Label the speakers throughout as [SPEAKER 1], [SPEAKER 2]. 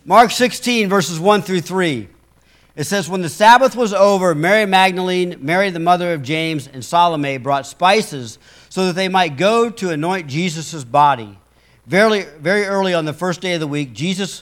[SPEAKER 1] Mark 16, verses 1 through 3. It says, when the Sabbath was over, Mary Magdalene, Mary the mother of James, and Salome brought spices so that they might go to anoint Jesus' body. Very early on the first day of the week, just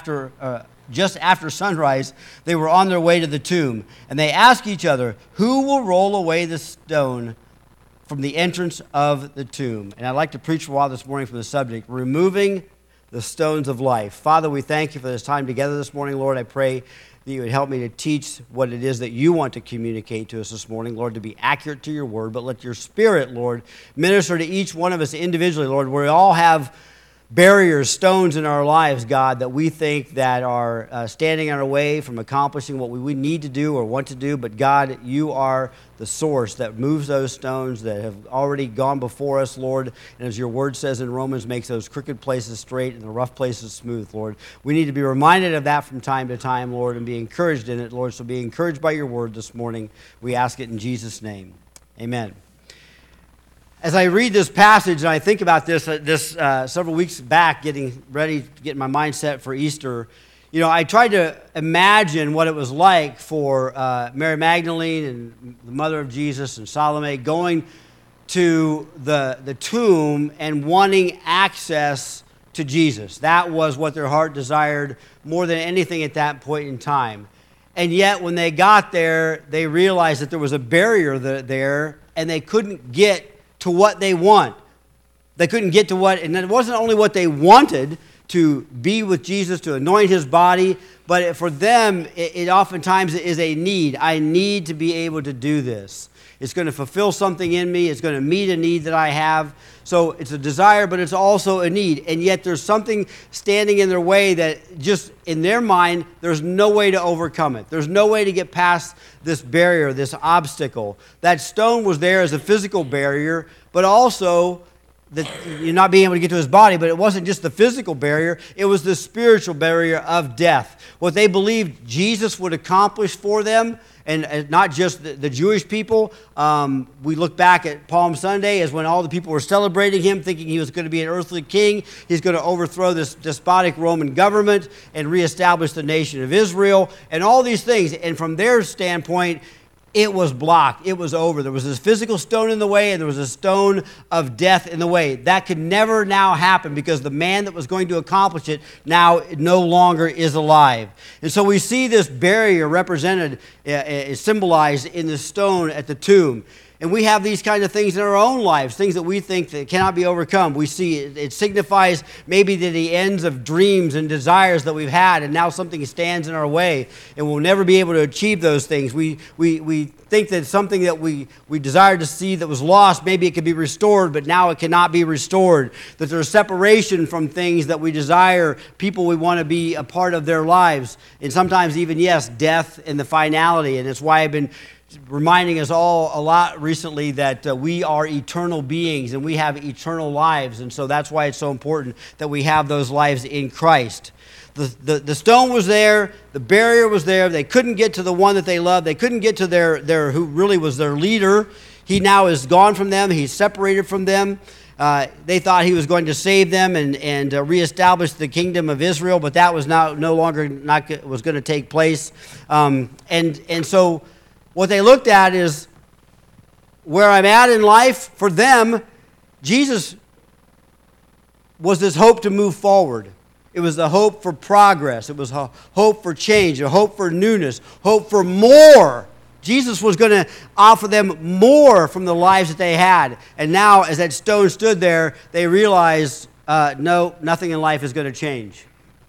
[SPEAKER 1] after sunrise, they were on their way to the tomb. And they asked each other, who will roll away the stone from the entrance of the tomb? And I'd like to preach for a while this morning from the subject, removing the stones of life. Father, we thank you for this time together this morning. Lord, I pray that you would help me to teach what it is that you want to communicate to us this morning, Lord, to be accurate to your word. But let your Spirit, Lord, minister to each one of us individually, Lord. We all have barriers, stones in our lives, God, that we think that are standing in our way from accomplishing what we need to do or want to do. But God, you are the source that moves those stones that have already gone before us, Lord. And as your word says in Romans, makes those crooked places straight and the rough places smooth, Lord. We need to be reminded of that from time to time, Lord, and be encouraged in it, Lord. So be encouraged by your word this morning. We ask it in Jesus' name. Amen. As I read this passage and I think about this several weeks back, getting ready to get my mind set for Easter, you know, I tried to imagine what it was like for Mary Magdalene and the mother of Jesus and Salome going to the tomb and wanting access to Jesus. That was what their heart desired more than anything at that point in time. And yet when they got there, they realized that there was a barrier there and they couldn't get to what they want. They couldn't get to what, and it wasn't only what they wanted to be with Jesus, to anoint his body, but for them, it oftentimes is a need. I need to be able to do this. It's going to fulfill something in me. It's going to meet a need that I have. So it's a desire, but it's also a need. And yet there's something standing in their way that just in their mind, there's no way to overcome it. There's no way to get past this barrier, this obstacle. That stone was there as a physical barrier, but also that you're not being able to get to his body, but it wasn't just the physical barrier, it was the spiritual barrier of death. What they believed Jesus would accomplish for them, and not just the Jewish people. We look back at Palm Sunday as when all the people were celebrating him, thinking he was going to be an earthly king. He's going to overthrow this despotic Roman government and reestablish the nation of Israel, and all these things. And from their standpoint, it was blocked. It was over. There was this physical stone in the way, and there was a stone of death in the way. That could never now happen because the man that was going to accomplish it now no longer is alive. And so we see this barrier represented, symbolized in the stone at the tomb. And we have these kind of things in our own lives, things that we think that cannot be overcome. We see it signifies maybe the ends of dreams and desires that we've had, and now something stands in our way, and we'll never be able to achieve those things. We think that something that we desired to see that was lost, maybe it could be restored, but now it cannot be restored. That there's separation from things that we desire, people we want to be a part of their lives, and sometimes even, yes, death and the finality. And it's why I've been reminding us all a lot recently that we are eternal beings and we have eternal lives. And so that's why it's so important that we have those lives in Christ. The stone was there. The barrier was there. They couldn't get to the one that they loved. They couldn't get to their who really was their leader. He now is gone from them. He's separated from them. They thought he was going to save them and reestablish the kingdom of Israel, but that was no longer was going to take place. And so what they looked at is where I'm at in life. For them, Jesus was this hope to move forward. It was the hope for progress. It was a hope for change, a hope for newness, hope for more. Jesus was going to offer them more from the lives that they had. And now, as that stone stood there, they realized, no, nothing in life is going to change.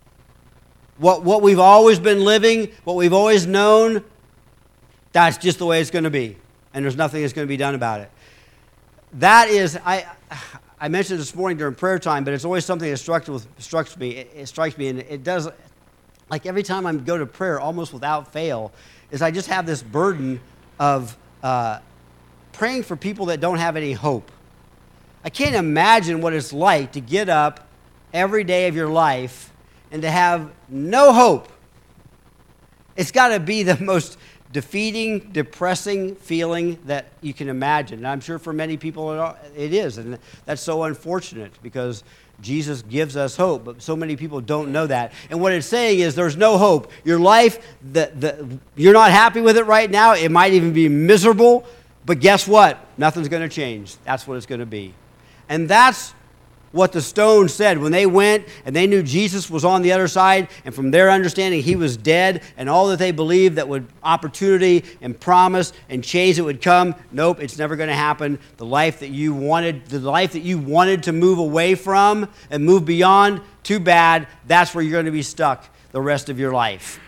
[SPEAKER 1] What we've always been living, what we've always known, that's just the way it's going to be, and there's nothing that's going to be done about it. That is, I mentioned this morning during prayer time, but it's always something that strikes me, and it does, like every time I go to prayer, almost without fail, is I just have this burden of praying for people that don't have any hope. I can't imagine what it's like to get up every day of your life and to have no hope. It's got to be the most defeating, depressing feeling that you can imagine. And I'm sure for many people it is, and that's so unfortunate because Jesus gives us hope, but so many people don't know that. And what it's saying is there's no hope. Your life, you're not happy with it right now. It might even be miserable, but guess what? Nothing's going to change. That's what it's going to be. And that's what the stone said when they went and they knew Jesus was on the other side, and from their understanding he was dead, and all that they believed that would opportunity and promise and change that would come. Nope, it's never going to happen. The life that you wanted to move away from and move beyond, too bad. That's where you're going to be stuck the rest of your life.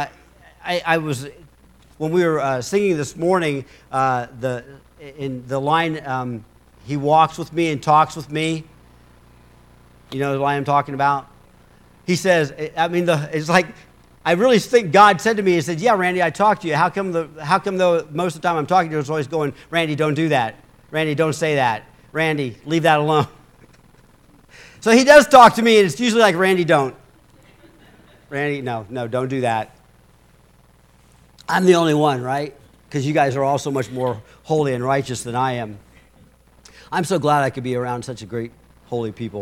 [SPEAKER 1] I was, when we were singing this morning, in the line, he walks with me and talks with me. You know the line I'm talking about? He says, it's like, I really think God said to me, he said, yeah, Randy, I talked to you. How come though most of the time I'm talking to you, it's always going, Randy, don't do that. Randy, don't say that. Randy, leave that alone. So he does talk to me, and it's usually like, Randy, don't. Randy, no, don't do that. I'm the only one, right? Because you guys are all so much more holy and righteous than I am. I'm so glad I could be around such a great, holy people.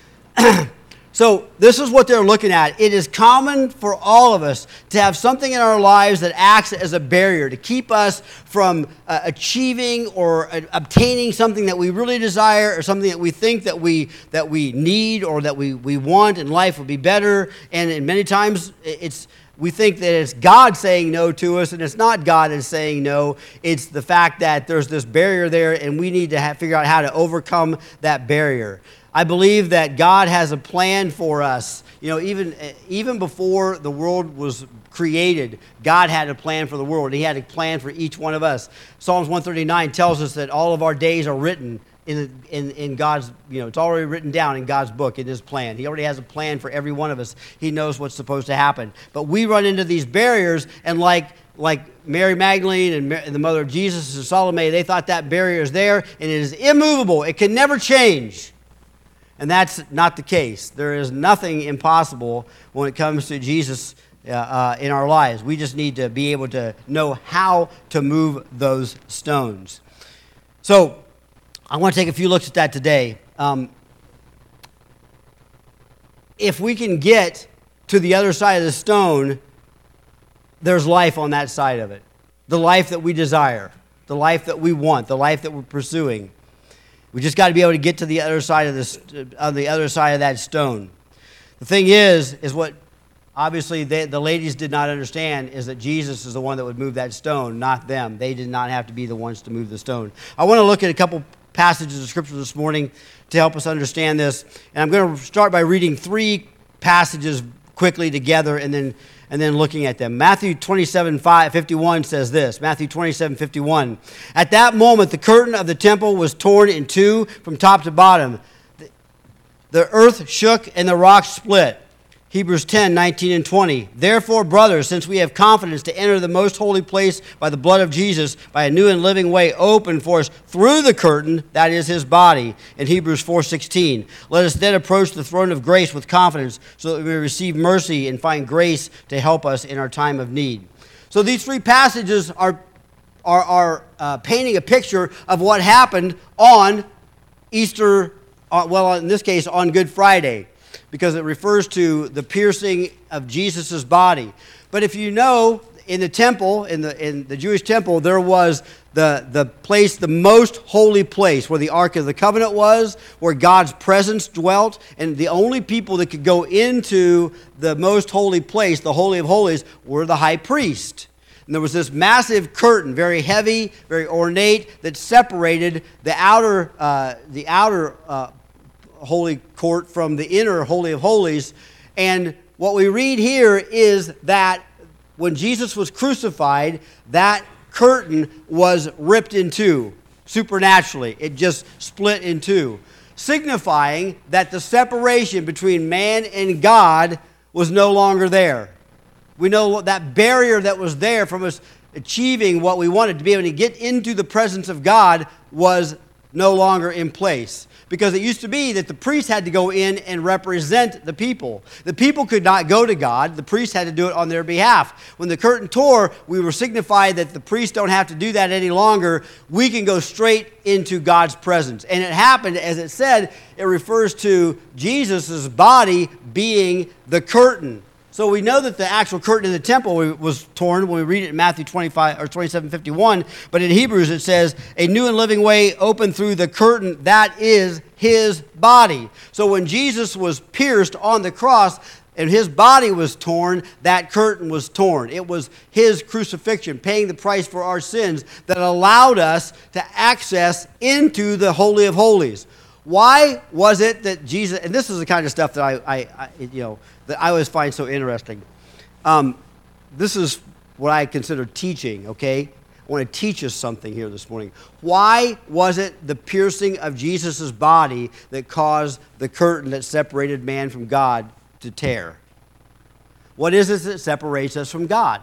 [SPEAKER 1] So this is what they're looking at. It is common for all of us to have something in our lives that acts as a barrier to keep us from achieving or obtaining something that we really desire, or something that we think that we need or that we want, and life would be better. And many times we think that it's God saying no to us, and it's not God that's saying no. It's the fact that there's this barrier there, and we need to figure out how to overcome that barrier. I believe that God has a plan for us. You know, even before the world was created, God had a plan for the world. He had a plan for each one of us. Psalms 139 tells us that all of our days are written in God's, it's already written down in God's book, in His plan. He already has a plan for every one of us. He knows what's supposed to happen. But we run into these barriers, and like Mary Magdalene and the mother of Jesus and Salome, they thought that barrier is there, and it is immovable. It can never change. And that's not the case. There is nothing impossible when it comes to Jesus in our lives. We just need to be able to know how to move those stones. So I want to take a few looks at that today. If we can get to the other side of the stone, there's life on that side of it. The life that we desire, the life that we want, the life that we're pursuing. We just got to be able to get to the other side of the other side of that stone. The thing is what obviously the ladies did not understand is that Jesus is the one that would move that stone, not them. They did not have to be the ones to move the stone. I want to look at a couple passages of Scripture this morning to help us understand this. And I'm going to start by reading 3 passages quickly together and then looking at them. Matthew 27:51 says this. Matthew 27:51. At that moment, the curtain of the temple was torn in two from top to bottom. The earth shook and the rocks split. Hebrews 10:19 and 20. Therefore, brothers, since we have confidence to enter the most holy place by the blood of Jesus, by a new and living way opened for us through the curtain, that is His body, in Hebrews 4:16. Let us then approach the throne of grace with confidence, so that we may receive mercy and find grace to help us in our time of need. So these 3 passages are painting a picture of what happened on Easter, in this case, on Good Friday, because it refers to the piercing of Jesus' body. But if you know, in the temple, in the Jewish temple, there was the place, the most holy place, where the Ark of the Covenant was, where God's presence dwelt, and the only people that could go into the most holy place, the Holy of Holies, were the high priest. And there was this massive curtain, very heavy, very ornate, that separated the outer holy court from the inner Holy of Holies. And what we read here is that when Jesus was crucified, that curtain was ripped in two, supernaturally. It just split in two, signifying that the separation between man and God was no longer there. We know that barrier that was there from us achieving what we wanted, to be able to get into the presence of God, was no longer in place. Because it used to be that the priest had to go in and represent the people. The people could not go to God. The priest had to do it on their behalf. When the curtain tore, we were signified that the priests don't have to do that any longer. We can go straight into God's presence. And it happened, as it said, it refers to Jesus' body being the curtain. So we know that the actual curtain in the temple was torn when we read it in Matthew 25 or 27:51. But in Hebrews it says, a new and living way opened through the curtain that is his body. So when Jesus was pierced on the cross and his body was torn, that curtain was torn. It was his crucifixion, paying the price for our sins, that allowed us to access into the Holy of Holies. Why was it that Jesus, and this is the kind of stuff that that I always find so interesting. This is what I consider teaching, okay? I want to teach us something here this morning. Why was it the piercing of Jesus' body that caused the curtain that separated man from God to tear? What is it that separates us from God?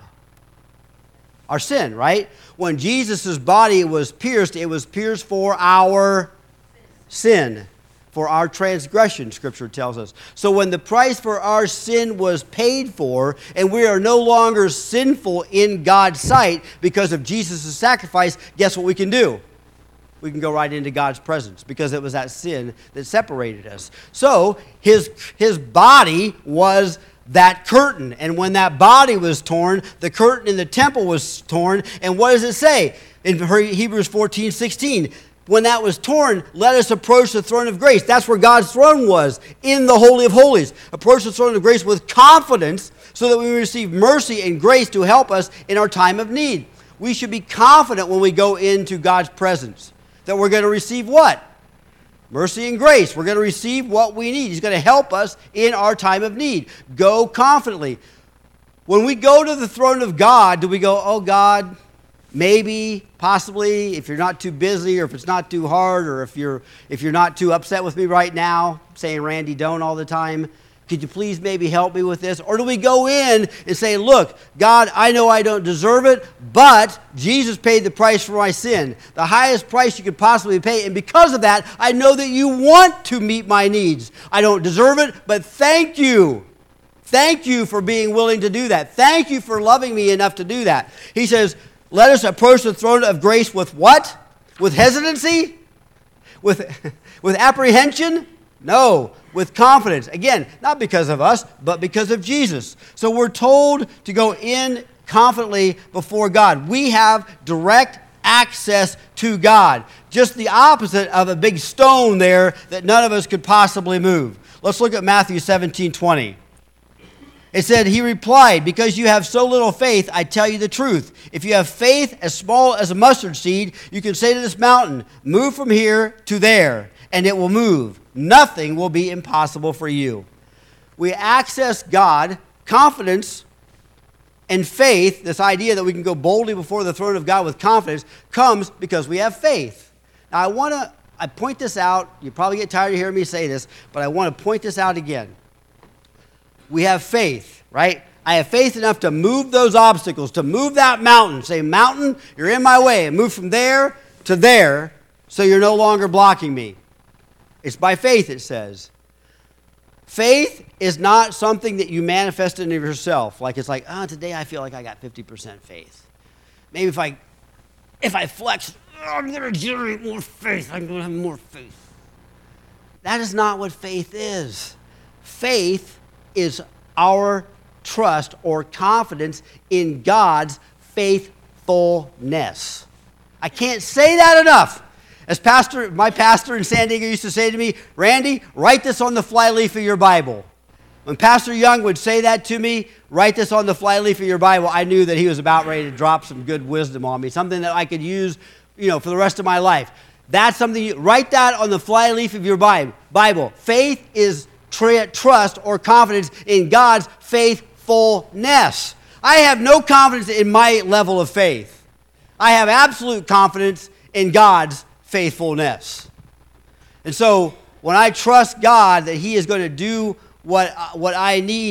[SPEAKER 1] Our sin, right? When Jesus' body was pierced, it was pierced for our sin, for our transgression, Scripture tells us. So when the price for our sin was paid for, and we are no longer sinful in God's sight because of Jesus' sacrifice, guess what we can do? We can go right into God's presence because it was that sin that separated us. So his body was that curtain. And when that body was torn, the curtain in the temple was torn. And what does it say in Hebrews 14:16? When that was torn, let us approach the throne of grace. That's where God's throne was, in the Holy of Holies. Approach the throne of grace with confidence so that we receive mercy and grace to help us in our time of need. We should be confident when we go into God's presence that we're going to receive what? Mercy and grace. We're going to receive what we need. He's going to help us in our time of need. Go confidently. When we go to the throne of God, do we go, oh God, maybe, possibly, if you're not too busy or if it's not too hard or if you're not too upset with me right now, saying Randy don't all the time, could you please maybe help me with this? Or do we go in and say, look, God, I know I don't deserve it, but Jesus paid the price for my sin, the highest price you could possibly pay, and because of that, I know that you want to meet my needs. I don't deserve it, but thank you. Thank you for being willing to do that. Thank you for loving me enough to do that. He says, let us approach the throne of grace with what? With hesitancy? With apprehension? No, with confidence. Again, not because of us, but because of Jesus. So we're told to go in confidently before God. We have direct access to God. Just the opposite of a big stone there that none of us could possibly move. Let's look at Matthew 17:20. It said, he replied, because you have so little faith, I tell you the truth. If you have faith as small as a mustard seed, you can say to this mountain, move from here to there, and it will move. Nothing will be impossible for you. We access God, confidence and faith, this idea that we can go boldly before the throne of God with confidence, comes because we have faith. Now, I point this out. You probably get tired of hearing me say this, but I want to point this out again. We have faith, right? I have faith enough to move those obstacles, to move that mountain. Say, mountain, you're in my way. And move from there to there so you're no longer blocking me. It's by faith, it says. Faith is not something that you manifest in yourself. Like it's like, today I feel like I got 50% faith. Maybe if I flex, I'm going to generate more faith. I'm going to have more faith. That is not what faith is. Faith is our trust or confidence in God's faithfulness. I can't say that enough. As my pastor in San Diego used to say to me, Randy, write this on the flyleaf of your Bible. When Pastor Young would say that to me, write this on the flyleaf of your Bible, I knew that he was about ready to drop some good wisdom on me, something that I could use, for the rest of my life. That's something, write that on the flyleaf of your Bible. Faith is trust or confidence in God's faithfulness. I have no confidence in my level of faith. I have absolute confidence in God's faithfulness. And so when I trust God that He is going to do what I need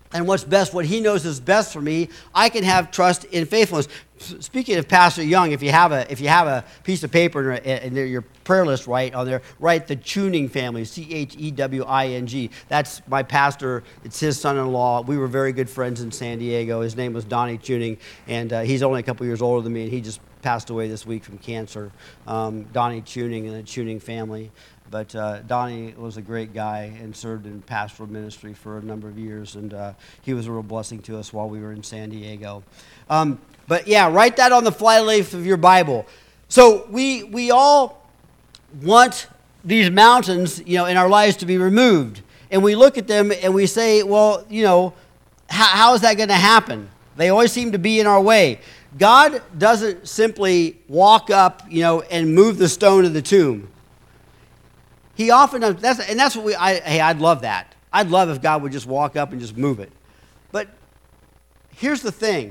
[SPEAKER 1] and what's best, what he knows is best for me, I can have trust in faithfulness. Speaking of Pastor Young, if you have a piece of paper and your prayer list right on there, write the Chewning family, Chewing. That's my pastor. It's his son-in-law. We were very good friends in San Diego. His name was Donnie Chewning, and he's only a couple years older than me, and he just passed away this week from cancer. Donnie Chewning and the Chewning family. But Donnie was a great guy and served in pastoral ministry for a number of years, and he was a real blessing to us while we were in San Diego. But yeah, write that on the flyleaf of your Bible. So we all want these mountains, in our lives to be removed, and we look at them and we say, well, how is that going to happen? They always seem to be in our way. God doesn't simply walk up, and move the stone of the tomb. He often does, that's what I'd love that. I'd love if God would just walk up and just move it. But here's the thing.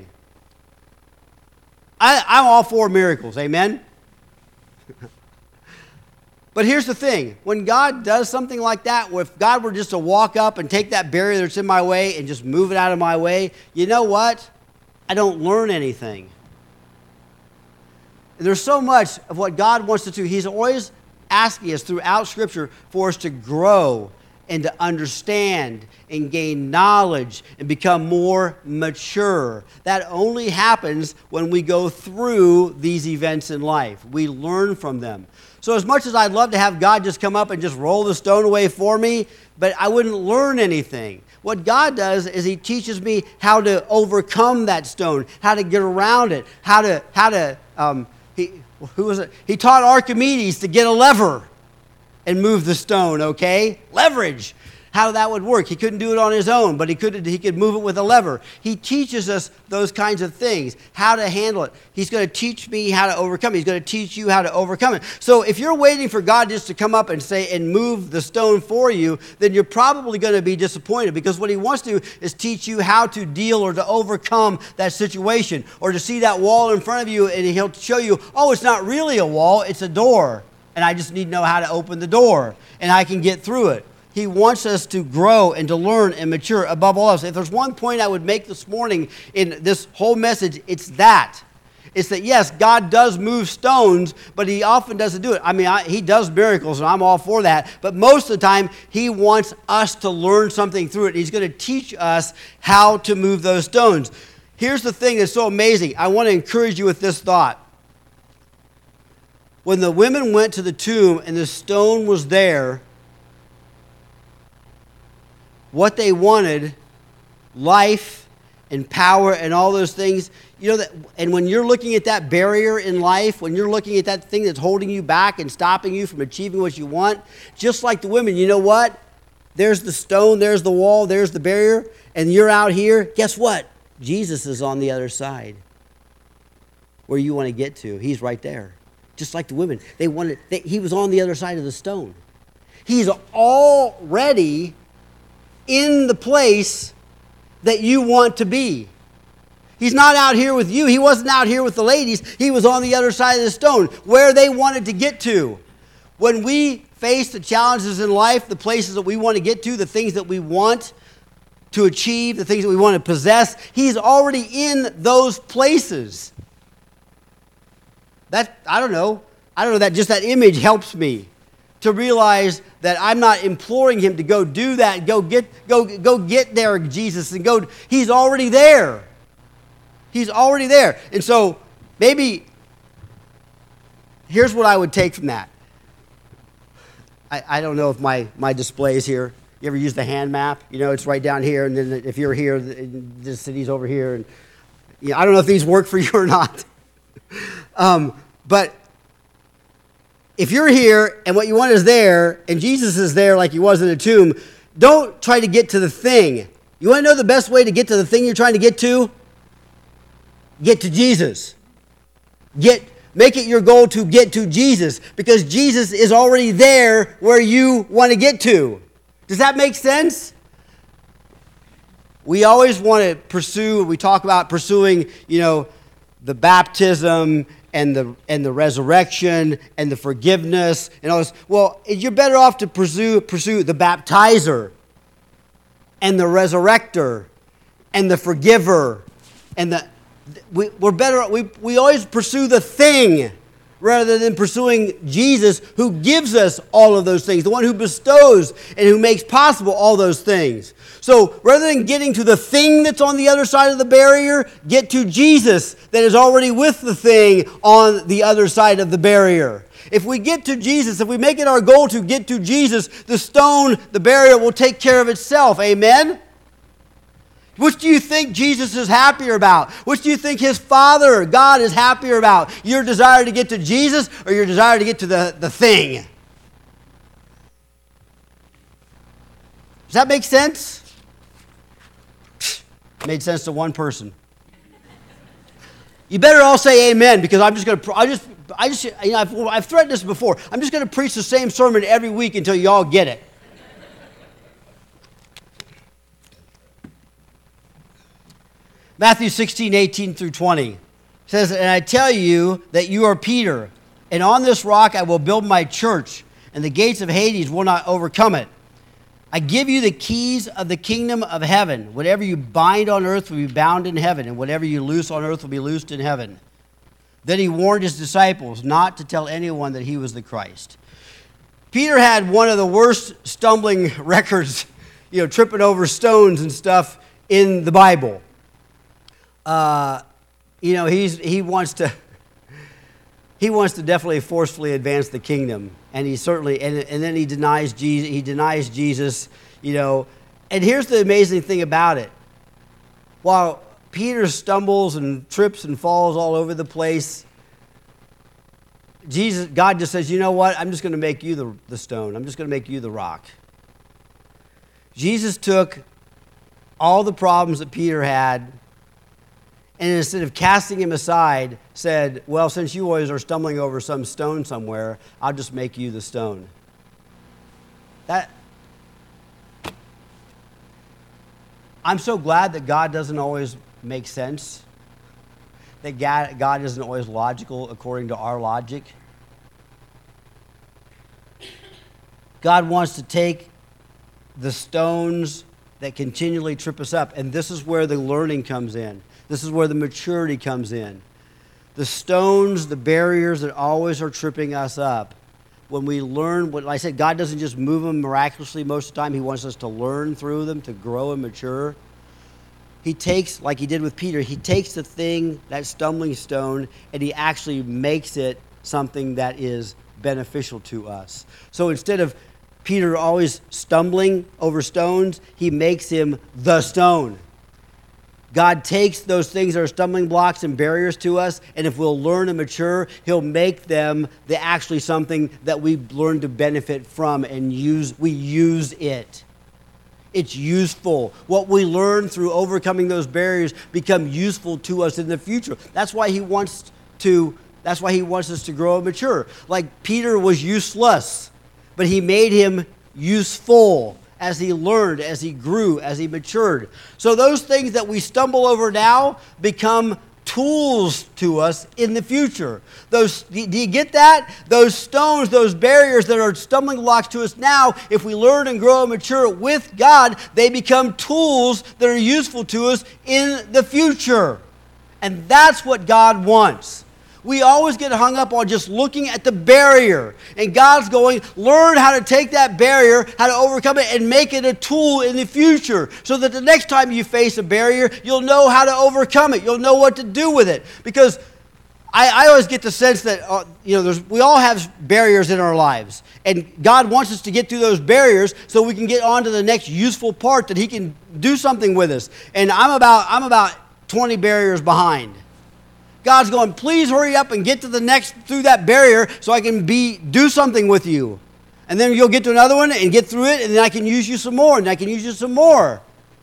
[SPEAKER 1] I'm all for miracles, amen? But here's the thing. When God does something like that, if God were just to walk up and take that barrier that's in my way and just move it out of my way, you know what? I don't learn anything. There's so much of what God wants to do. He's always asking us throughout Scripture for us to grow and to understand and gain knowledge and become more mature. That only happens when we go through these events in life. We learn from them. So as much as I'd love to have God just come up and just roll the stone away for me, but I wouldn't learn anything. What God does is he teaches me how to overcome that stone, how to get around it, He taught Archimedes to get a lever and move the stone, okay? Leverage. How that would work. He couldn't do it on his own, but he could move it with a lever. He teaches us those kinds of things, how to handle it. He's going to teach me how to overcome it. He's going to teach you how to overcome it. So if you're waiting for God just to come up and say and move the stone for you, then you're probably going to be disappointed, because what he wants to do is teach you how to deal or to overcome that situation, or to see that wall in front of you and he'll show you, oh, it's not really a wall, it's a door, and I just need to know how to open the door and I can get through it. He wants us to grow and to learn and mature above all else. If there's one point I would make this morning in this whole message, it's that. It's that, yes, God does move stones, but he often doesn't do it. He does miracles, and I'm all for that. But most of the time, he wants us to learn something through it. He's going to teach us how to move those stones. Here's the thing that's so amazing. I want to encourage you with this thought. When the women went to the tomb and the stone was there, what they wanted, life and power and all those things, and when you're looking at that barrier in life, when you're looking at that thing that's holding you back and stopping you from achieving what you want, just like the women, you know what? There's the stone, there's the wall, there's the barrier, and you're out here. Guess what? Jesus is on the other side. Where you want to get to, he's right there. Just like the women. He was on the other side of the stone. He's already in the place that you want to be. He's not out here with you. He wasn't out here with the ladies. He was on the other side of the stone, where they wanted to get to. When we face the challenges in life, the places that we want to get to, the things that we want to achieve, the things that we want to possess, he's already in those places. I don't know, that image helps me to realize that I'm not imploring him to go do that, go get there, Jesus, and go. He's already there. He's already there. And so maybe here's what I would take from that. I don't know if my display is here. You ever use the hand map? It's right down here, and then if you're here, the city's over here. And I don't know if these work for you or not. But if you're here and what you want is there, and Jesus is there like he was in the tomb, don't try to get to the thing. You want to know the best way to get to the thing you're trying to get to? Get to Jesus. Make it your goal to get to Jesus, because Jesus is already there where you want to get to. Does that make sense? We always want to pursue, we talk about pursuing, the baptism and the resurrection and the forgiveness and all this. Well, you're better off to pursue the baptizer and the resurrector and the forgiver. And we always pursue the thing rather than pursuing Jesus, who gives us all of those things, the one who bestows and who makes possible all those things. So rather than getting to the thing that's on the other side of the barrier, get to Jesus that is already with the thing on the other side of the barrier. If we get to Jesus, if we make it our goal to get to Jesus, the stone, the barrier will take care of itself. Amen? Which do you think Jesus is happier about? Which do you think his Father, God, is happier about? Your desire to get to Jesus or your desire to get to the thing? Does that make sense? Made sense to one person. You better all say amen, because I'm just going to, I've threatened this before. I'm just going to preach the same sermon every week until you all get it. Matthew 16:18-20 says, "And I tell you that you are Peter, and on this rock I will build my church, and the gates of Hades will not overcome it. I give you the keys of the kingdom of heaven. Whatever you bind on earth will be bound in heaven, and whatever you loose on earth will be loosed in heaven." Then he warned his disciples not to tell anyone that he was the Christ. Peter had one of the worst stumbling records, tripping over stones and stuff in the Bible. He wants to definitely forcefully advance the kingdom, and he certainly and then he denies Jesus. He denies Jesus, And here's the amazing thing about it: while Peter stumbles and trips and falls all over the place, God just says, "You know what? I'm just going to make you the stone. I'm just going to make you the rock." Jesus took all the problems that Peter had, and instead of casting him aside, said, "Well, since you always are stumbling over some stone somewhere, I'll just make you the stone." I'm so glad that God doesn't always make sense, that God isn't always logical according to our logic. God wants to take the stones that continually trip us up, and this is where the learning comes in. This is where the maturity comes in. The stones, the barriers that always are tripping us up, when we learn, like I said, God doesn't just move them miraculously most of the time. He wants us to learn through them, to grow and mature. He takes, like he did with Peter, he takes the thing, that stumbling stone, and he actually makes it something that is beneficial to us. So instead of Peter always stumbling over stones, he makes him the stone. God takes those things that are stumbling blocks and barriers to us, and if we'll learn and mature, he'll make them actually something that we learn to benefit from and we use it. It's useful. What we learn through overcoming those barriers become useful to us in the future. That's why he wants us to grow and mature. Like Peter was useless, but he made him useful as he learned, as he grew, as he matured. So those things that we stumble over now become tools to us in the future. Do you get that? Those stones, those barriers that are stumbling blocks to us now, if we learn and grow and mature with God, they become tools that are useful to us in the future. And that's what God wants. We always get hung up on just looking at the barrier. And God's going, learn how to take that barrier, how to overcome it, and make it a tool in the future. So that the next time you face a barrier, you'll know how to overcome it. You'll know what to do with it. Because I always get the sense that, we all have barriers in our lives. And God wants us to get through those barriers so we can get on to the next useful part that he can do something with us. And I'm about 20 barriers behind. God's going, please hurry up and get to the next through that barrier so I can do something with you. And then you'll get to another one and get through it, and then I can use you some more, and I can use you some more.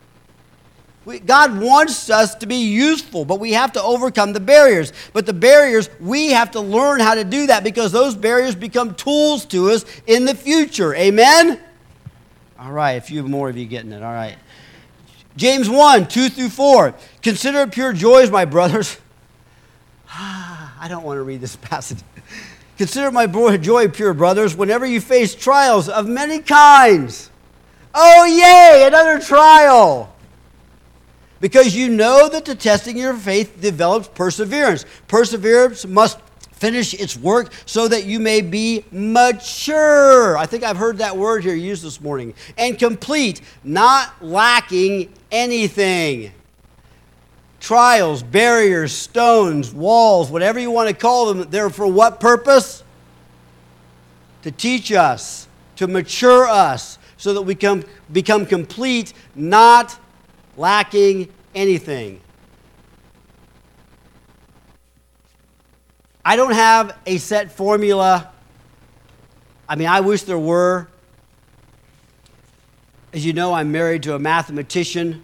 [SPEAKER 1] God wants us to be useful, but we have to overcome the barriers. But the barriers, we have to learn how to do that because those barriers become tools to us in the future. Amen? All right, a few more of you getting it. All right. James 1, 2-4. Consider it pure joys, my brothers. I don't want to read this passage. Consider my joy, pure brothers, whenever you face trials of many kinds. Oh, yay, another trial. Because you know that the testing of your faith develops perseverance. Perseverance must finish its work so that you may be mature. I think I've heard that word here used this morning. And complete, not lacking anything. Trials, barriers, stones, walls, whatever you want to call them, they're for what purpose? To teach us, to mature us, so that we can become complete, not lacking anything. I don't have a set formula. I mean, I wish there were. As you know, I'm married to a mathematician.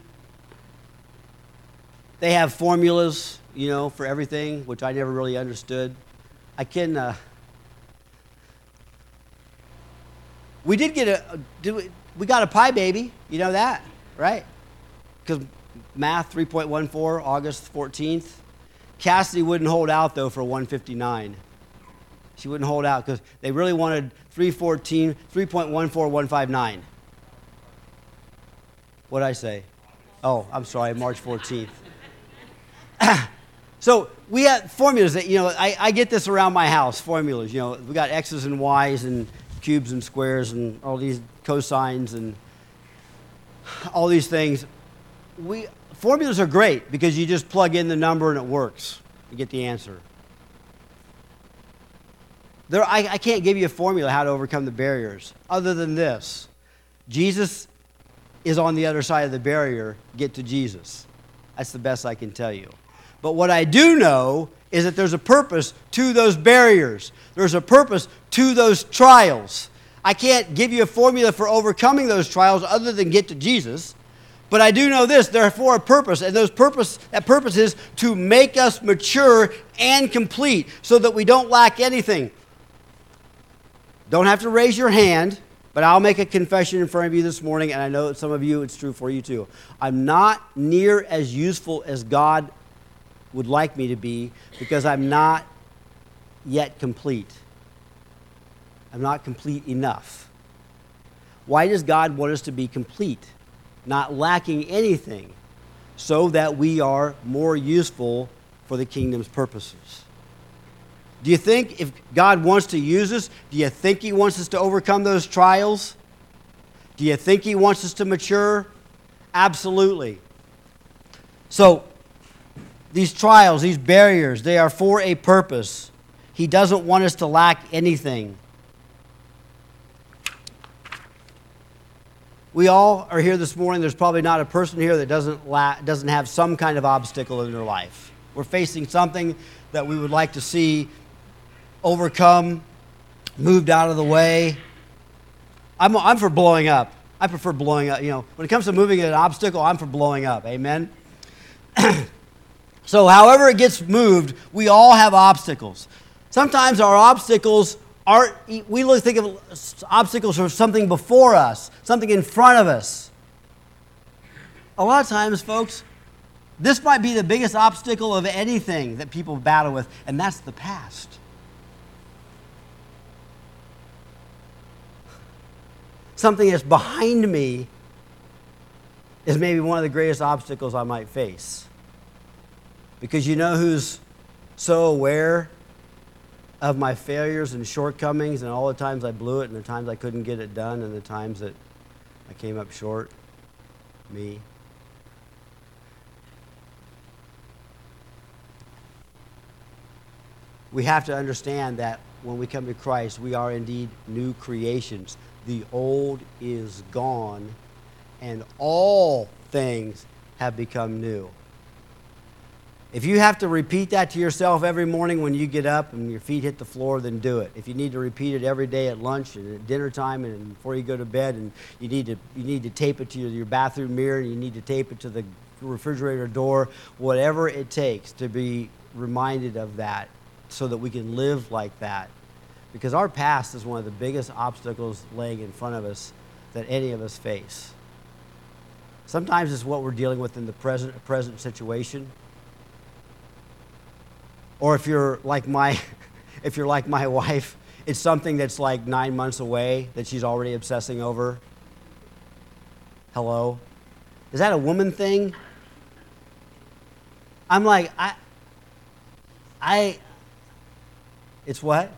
[SPEAKER 1] They have formulas, for everything, which I never really understood. We got a pi baby, you know that, right? Because math 3.14, August 14th. Cassidy wouldn't hold out, though, for 159. She wouldn't hold out because they really wanted 3.14159. What'd I say? Oh, I'm sorry, March 14th. So we have formulas that, I get this around my house, formulas. We got X's and Y's and cubes and squares and all these cosines and all these things. Formulas are great because you just plug in the number and it works. You get the answer. I can't give you a formula how to overcome the barriers other than this. Jesus is on the other side of the barrier. Get to Jesus. That's the best I can tell you. But what I do know is that there's a purpose to those barriers. There's a purpose to those trials. I can't give you a formula for overcoming those trials other than get to Jesus. But I do know this, they're for a purpose, and that purpose is to make us mature and complete so that we don't lack anything. Don't have to raise your hand, but I'll make a confession in front of you this morning, and I know that some of you, it's true for you too. I'm not near as useful as God would like me to be because I'm not yet complete. I'm not complete enough. Why does God want us to be complete? Not lacking anything, so that we are more useful for the kingdom's purposes. Do you think if God wants to use us, do you think He wants us to overcome those trials? Do you think He wants us to mature? Absolutely. So, these trials, these barriers, they are for a purpose. He doesn't want us to lack anything. We all are here this morning. There's probably not a person here that doesn't have some kind of obstacle in their life. We're facing something that we would like to see overcome, moved out of the way. I'm for blowing up. I prefer blowing up. When it comes to moving an obstacle, I'm for blowing up. Amen? So however it gets moved, we all have obstacles. Sometimes our obstacles think of obstacles as something before us, something in front of us. A lot of times, folks, this might be the biggest obstacle of anything that people battle with, and that's the past. Something that's behind me is maybe one of the greatest obstacles I might face. Because you know who's so aware of my failures and shortcomings and all the times I blew it and the times I couldn't get it done and the times that I came up short? Me. We have to understand that when we come to Christ, we are indeed new creations. The old is gone and all things have become new. If you have to repeat that to yourself every morning when you get up and your feet hit the floor, then do it. If you need to repeat it every day at lunch and at dinner time and before you go to bed, and you need to tape it to your bathroom mirror, and you need to tape it to the refrigerator door, whatever it takes to be reminded of that so that we can live like that. Because our past is one of the biggest obstacles laying in front of us that any of us face. Sometimes it's what we're dealing with in the present situation. Or if you're like my wife, it's something that's like 9 months away that she's already obsessing over. Hello? Is that a woman thing? I'm like, it's what?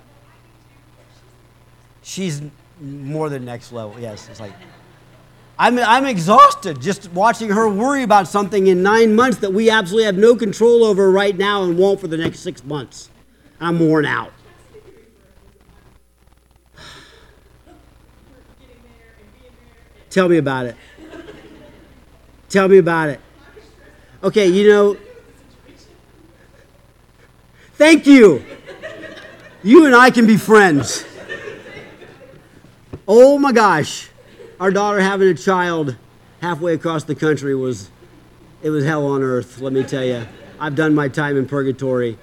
[SPEAKER 1] She's more than next level. Yes, it's like, I'm exhausted just watching her worry about something in 9 months that we absolutely have no control over right now and won't for the next 6 months. I'm worn out. Tell me about it. Tell me about it. Okay, thank you. You and I can be friends. Oh my gosh. Our daughter having a child halfway across the country it was hell on earth, let me tell you. I've done my time in purgatory.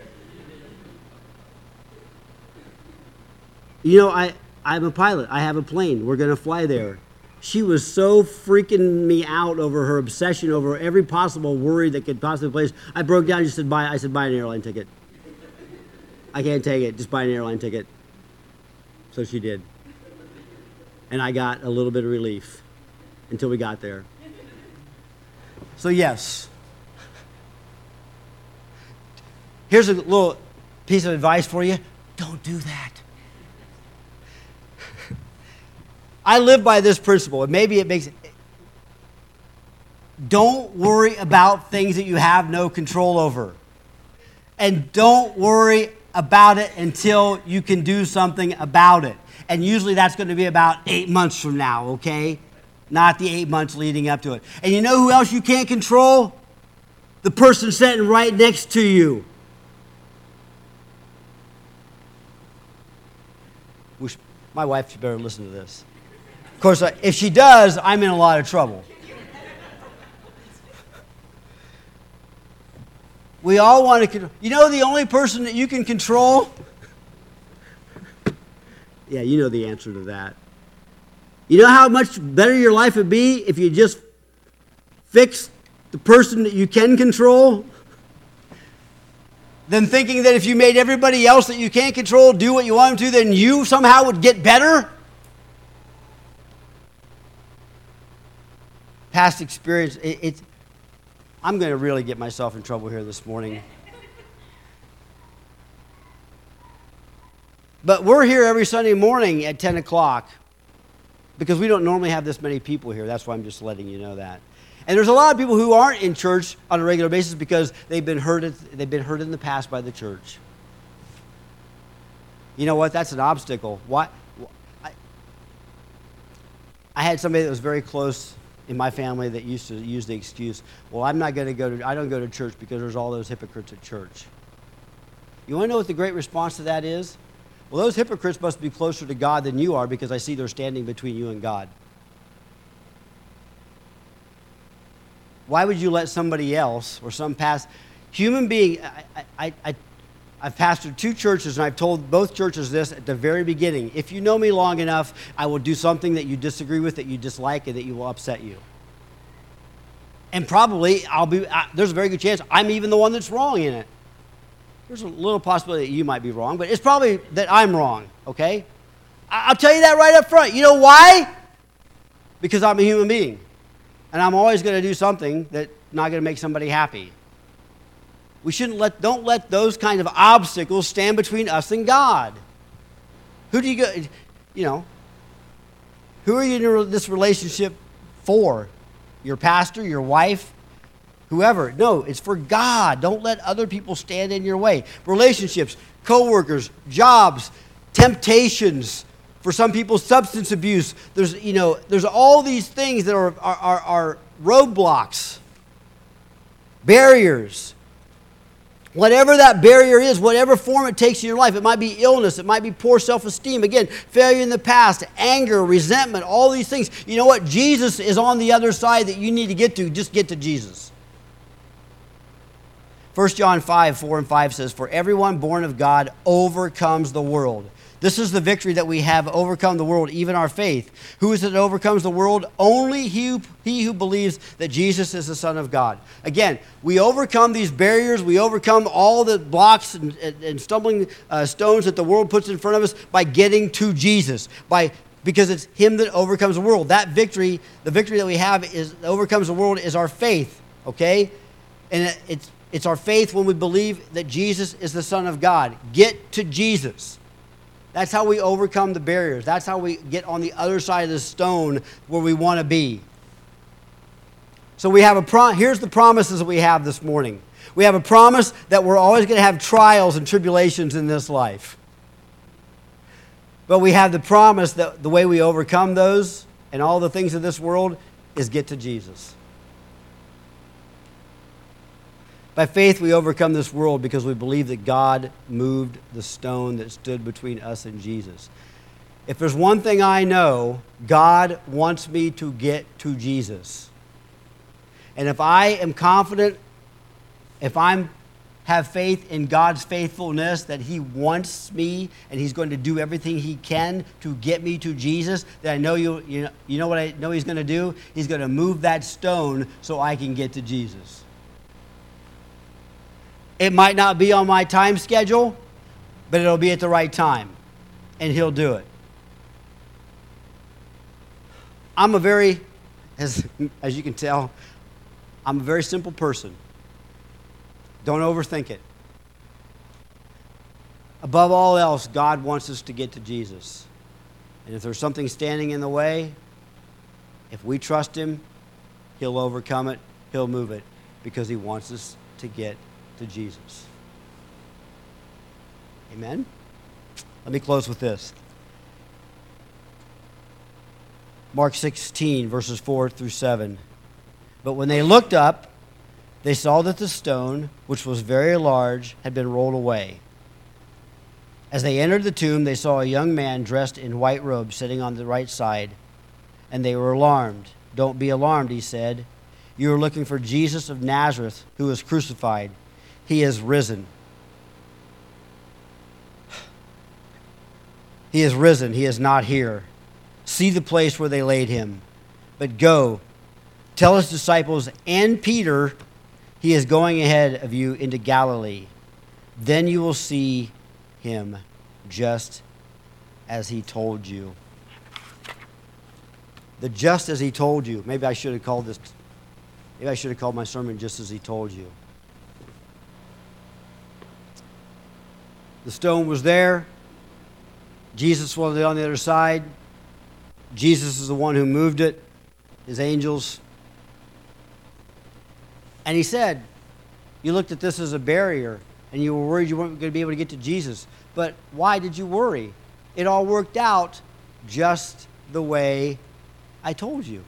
[SPEAKER 1] I'm a pilot. I have a plane. We're going to fly there. She was so freaking me out over her obsession over every possible worry that could possibly place. I broke down and just said, buy an airline ticket. I can't take it. Just buy an airline ticket. So she did. And I got a little bit of relief until we got there. So yes. Here's a little piece of advice for you. Don't do that. I live by this principle, and maybe it makes it. Don't worry about things that you have no control over. And don't worry about it until you can do something about it. And usually that's going to be about 8 months from now, okay? Not the 8 months leading up to it. And you know who else you can't control? The person sitting right next to you. My wife should better listen to this. Of course, if she does, I'm in a lot of trouble. We all want to... the only person that you can control? Yeah, you know the answer to that. You know how much better your life would be if you just fixed the person that you can control? Than thinking that if you made everybody else that you can't control do what you want them to, then you somehow would get better? Past experience, I'm going to really get myself in trouble here this morning. But we're here every Sunday morning at 10 o'clock because we don't normally have this many people here. That's why I'm just letting you know that. And there's a lot of people who aren't in church on a regular basis because they've been hurt in the past by the church. You know what? That's an obstacle. I had somebody that was very close in my family that used to use the excuse, well, I don't go to church because there's all those hypocrites at church. You want to know what the great response to that is? Well, those hypocrites must be closer to God than you are because I see they're standing between you and God. Why would you let somebody else or some past human being... I've pastored 2 churches, and I've told both churches this at the very beginning. If you know me long enough, I will do something that you disagree with, that you dislike, and that you will upset you. And probably there's a very good chance I'm even the one that's wrong in it. There's a little possibility that you might be wrong, but it's probably that I'm wrong, okay? I'll tell you that right up front. You know why? Because I'm a human being. And I'm always going to do something that's not going to make somebody happy. We don't let those kind of obstacles stand between us and God. Who do you go, who are you in this relationship for? Your pastor, your wife, whoever. No, it's for God. Don't let other people stand in your way. Relationships, co-workers, jobs, temptations. For some people, substance abuse. There's all these things that are roadblocks, barriers. Whatever that barrier is, whatever form it takes in your life, it might be illness, it might be poor self-esteem, again, failure in the past, anger, resentment, all these things. You know what? Jesus is on the other side that you need to get to. Just get to Jesus. 1 John 5:4-5 says, "For everyone born of God overcomes the world." This is the victory that we have overcome the world, even our faith. Who is it that overcomes the world? Only he who believes that Jesus is the Son of God. Again, we overcome these barriers. We overcome all the blocks and stumbling stones that the world puts in front of us by getting to Jesus. Because it's Him that overcomes the world. That victory, the victory that we have overcomes the world, is our faith. Okay? And it's our faith when we believe that Jesus is the Son of God. Get to Jesus. That's how we overcome the barriers. That's how we get on the other side of the stone where we want to be. So we have here's the promises that we have this morning. We have a promise that we're always going to have trials and tribulations in this life. But we have the promise that the way we overcome those and all the things of this world is get to Jesus. By faith, we overcome this world because we believe that God moved the stone that stood between us and Jesus. If there's one thing I know, God wants me to get to Jesus. And if I am confident, if I have faith in God's faithfulness, that He wants me and He's going to do everything He can to get me to Jesus, then I know you know what I know He's going to do? He's going to move that stone so I can get to Jesus. It might not be on my time schedule, but it'll be at the right time, and He'll do it. I'm a very, as you can tell, I'm a very simple person. Don't overthink it. Above all else, God wants us to get to Jesus. And if there's something standing in the way, if we trust Him, He'll overcome it, He'll move it, because He wants us to get to Jesus. Amen? Let me close with this. Mark 16, verses 4 through 7. But when they looked up, they saw that the stone, which was very large, had been rolled away. As they entered the tomb, they saw a young man dressed in white robes sitting on the right side, and they were alarmed. "Don't be alarmed," he said. "You are looking for Jesus of Nazareth, who was crucified. He is risen. He is risen. He is not here. See the place where they laid him. But go, tell his disciples and Peter, he is going ahead of you into Galilee. Then you will see him just as he told you." The just as he told you. Maybe I should have called my sermon "Just as he told you." The stone was there. Jesus was on the other side. Jesus is the one who moved it, his angels. And he said, you looked at this as a barrier, and you were worried you weren't going to be able to get to Jesus. But why did you worry? It all worked out just the way I told you.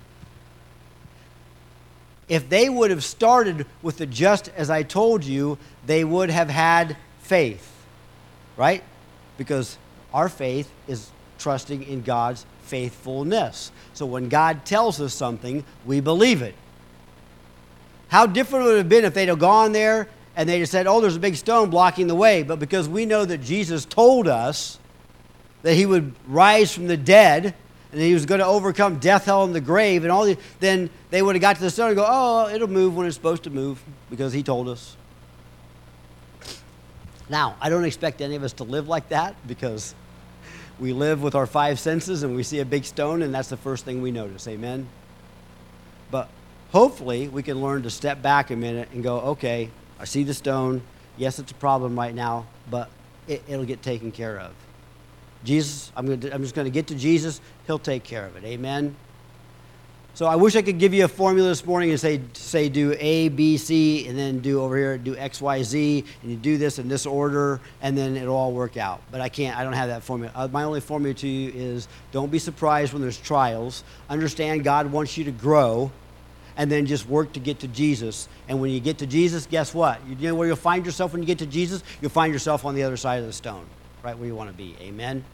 [SPEAKER 1] If they would have started with the "just as I told you," they would have had faith. Right? Because our faith is trusting in God's faithfulness. So when God tells us something, we believe it. How different would it have been if they'd have gone there and they'd have said, "Oh, there's a big stone blocking the way." But because we know that Jesus told us that He would rise from the dead and that He was going to overcome death, hell, and the grave, and then they would have got to the stone and go, "Oh, it'll move when it's supposed to move because He told us." Now, I don't expect any of us to live like that, because we live with our five senses and we see a big stone and that's the first thing we notice. Amen? But hopefully we can learn to step back a minute and go, okay, I see the stone. Yes, it's a problem right now, but it'll get taken care of. Jesus, I'm just going to get to Jesus. He'll take care of it. Amen? So I wish I could give you a formula this morning and say do A, B, C, and then do over here, do X, Y, Z, and you do this in this order, and then it'll all work out. But I can't. I don't have that formula. My only formula to you is don't be surprised when there's trials. Understand God wants you to grow, and then just work to get to Jesus. And when you get to Jesus, guess what? You know where you'll find yourself when you get to Jesus? You'll find yourself on the other side of the stone, right where you want to be. Amen?